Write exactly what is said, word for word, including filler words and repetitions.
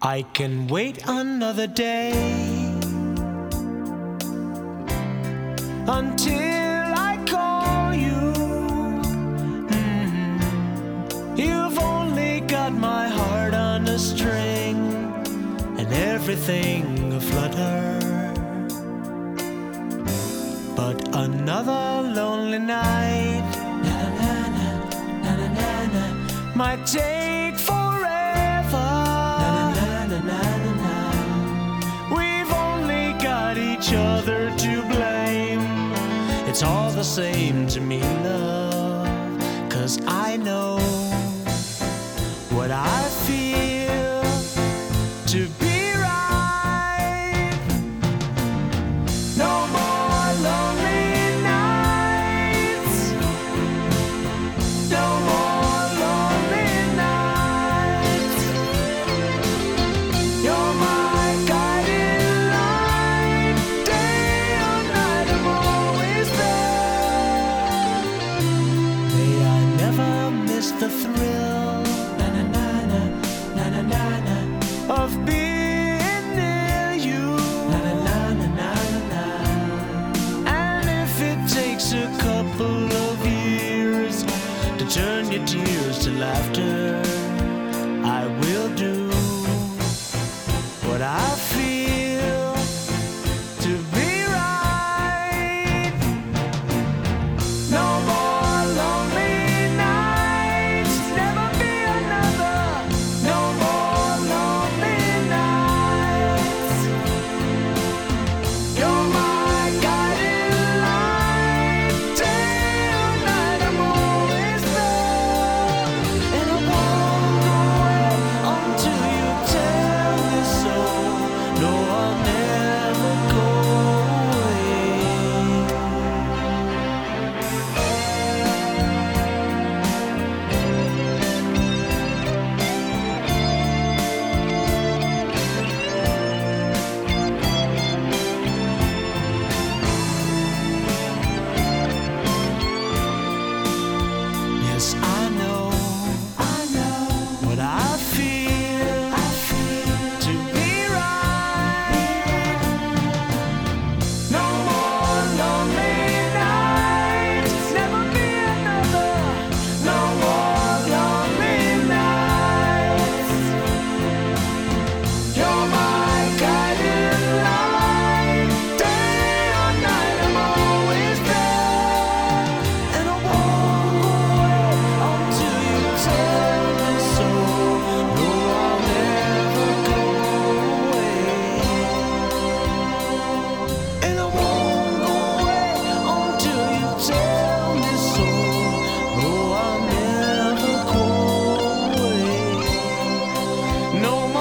I can wait another day until I call you. Mm-hmm. You've only got my heart on a string and everything aflutter. But another lonely night might take forever. We've only got each other to blame. It's all the same to me, love, 'cause I know what I feel to be right. No more lonely nights. No more lonely nights. You're my guiding light. Day or night, I'm always there. May I never miss the thrill of being near you. And if it takes a couple of years to turn your tears to laughter, I will do what I feel to be right. No more lonely nights. Never be another. No more lonely nights. You're my guiding light. Day or night, I'm always there. And I won't go away until you tell me so. No, I'll never go away. Yes, I know, I know what I feel, I feel to be right. No more lonely nights. Never be another. No more lonely nights. You're my guiding light. Day or night, I'm always there. And I won't go away until you tell me so. No, I'll never go away. And I won't go away until you tell me so. No, I'll never go away. No